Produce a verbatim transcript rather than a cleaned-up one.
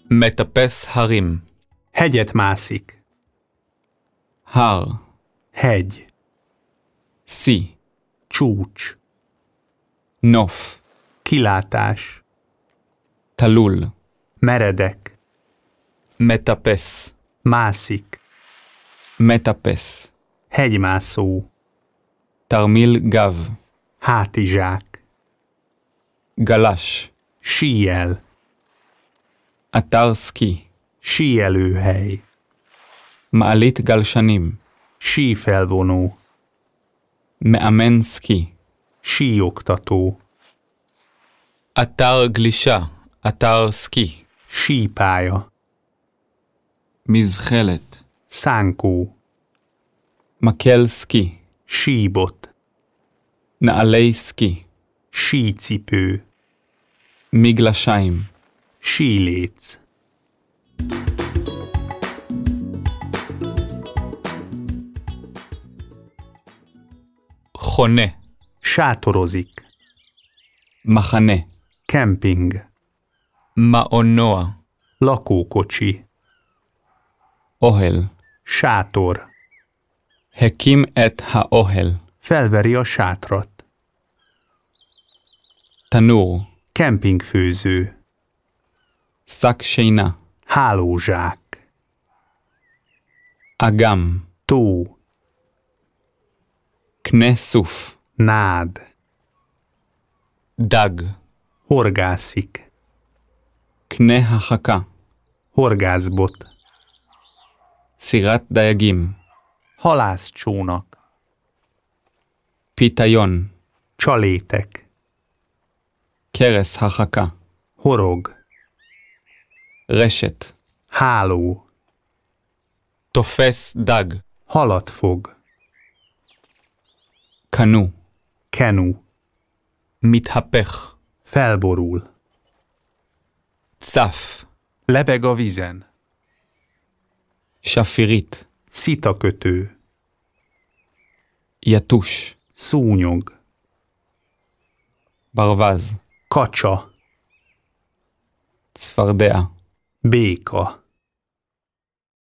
מטפס הרים. Hegyet mászik. הר. Hegy. szí. Csúcs. נוף. Kilátás. תלול. Meredek. מטפס. Mászik. מטפס. Hegymászó. תרמיל גב. Hátizsák. גלש. Síjel. אתר סקי. Síelőhely. מעלית גלשנים. Sífelvonó. מאמן סקי. Síoktató. אתר גלישה. אתר סקי. Sípálya. מזחלת. Szánkó. מקל סקי. Síbot. נעלי סקי. Sícipő. מגלשיים. Síléc. חונה. Sátorozik. מחנה. Kemping. מעונוע. Lakókocsi. אוהל. Sátor. הקים את האוהל. Felveri a sátrat. תנור. Kempingfőző. שק שינה. Hálózsák. אגם. Tó. קנה סוף. Nád. דג. Horgászik. קנה החכה. Horgászbot. סירת דייגים. Halászcsónak. פיתיון. Csalétek. קרס החכה. Horog. רשת. Háló. תופס דג. Halat fog. קנו. Kenu. מתהפך. Felborul. צף. Lebeg a vízen. שפירית. Szitakötő. יתוש. Szúnyog. ברווז. Kacsa. צפרדע. Béka.